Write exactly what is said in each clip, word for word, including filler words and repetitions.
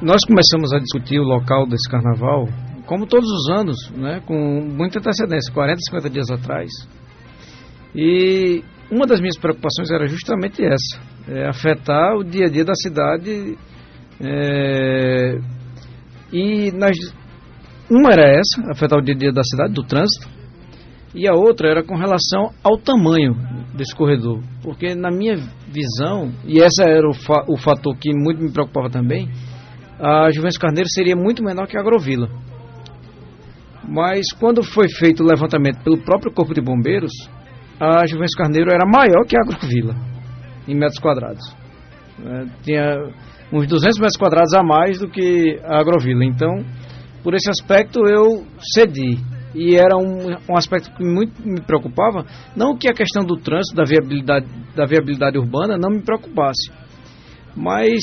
nós começamos a discutir o local desse carnaval, como todos os anos, né, com muita antecedência, quarenta, cinquenta dias atrás. E uma das minhas preocupações era justamente essa, é, afetar o dia a dia da cidade. É, e nas, uma era essa, afetar o dia a dia da cidade, do trânsito, e a outra era com relação ao tamanho desse corredor, porque na minha visão, e esse era o, fa, o fator que muito me preocupava também, a Juventus Carneiro seria muito menor que a Agrovila. Mas quando foi feito o levantamento pelo próprio Corpo de Bombeiros, a Juventus Carneiro era maior que a Agrovila, em metros quadrados. É, tinha uns duzentos metros quadrados a mais do que a Agrovila. Então, por esse aspecto, eu cedi. E era um, um aspecto que muito me preocupava, não que a questão do trânsito, da viabilidade, da viabilidade urbana, não me preocupasse. Mas,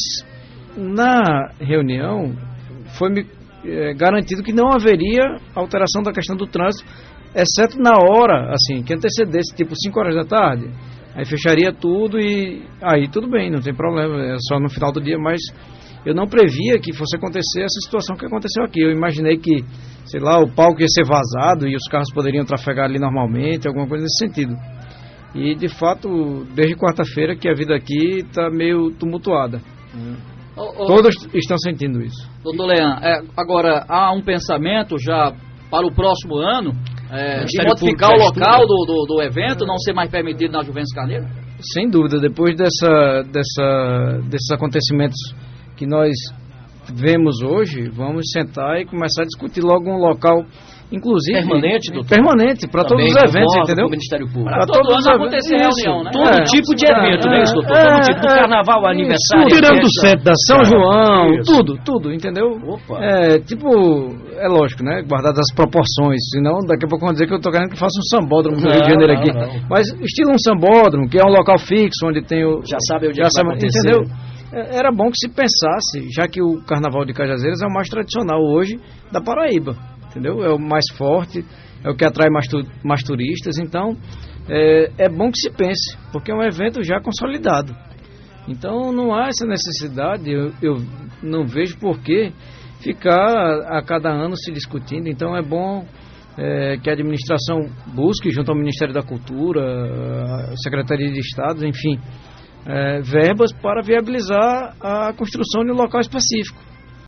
na reunião, foi-me é, garantido que não haveria alteração da questão do trânsito, exceto na hora, assim, que antecedesse, tipo cinco horas da tarde, aí fecharia tudo e aí tudo bem, não tem problema, é só no final do dia, mas eu não previa que fosse acontecer essa situação que aconteceu aqui. Eu imaginei que, sei lá, o palco ia ser vazado e os carros poderiam trafegar ali normalmente, alguma coisa nesse sentido. E, de fato, desde quarta-feira que a vida aqui está meio tumultuada. Oh, oh, Todos estão sentindo isso. Doutor Leão, é, agora, há um pensamento já para o próximo ano é, de modificar o local do, do, do evento, não ser mais permitido na Juventus Carneiro? Sem dúvida, depois dessa, dessa, desses acontecimentos que nós vemos hoje, vamos sentar e começar a discutir logo um local, inclusive permanente, doutor? Permanente, para todos os eventos, entendeu? O Ministério Público. Para todo ano acontecer reunião, né? Todo é, tipo de evento, é, né, isso, doutor? É, todo tipo, do carnaval, é, aniversário, tirando do centro da São João, isso. tudo, tudo, entendeu? Opa. É, tipo, é lógico, né, guardadas as proporções, senão daqui a pouco vão dizer que eu estou querendo que faça um sambódromo no Rio de Janeiro aqui. Não. Mas estilo um sambódromo, que é um local fixo, onde tem o... Já sabe onde já vai sabe, acontecer. Entendeu? Era bom que se pensasse, já que o Carnaval de Cajazeiras é o mais tradicional hoje da Paraíba, entendeu? É o mais forte, é o que atrai mais, tu, mais turistas, então é, é bom que se pense, porque é um evento já consolidado. Então não há essa necessidade, eu, eu não vejo por que ficar a cada ano se discutindo, então é bom é, que a administração busque, junto ao Ministério da Cultura, a Secretaria de Estado, enfim, É, verbas para viabilizar a construção de um local específico.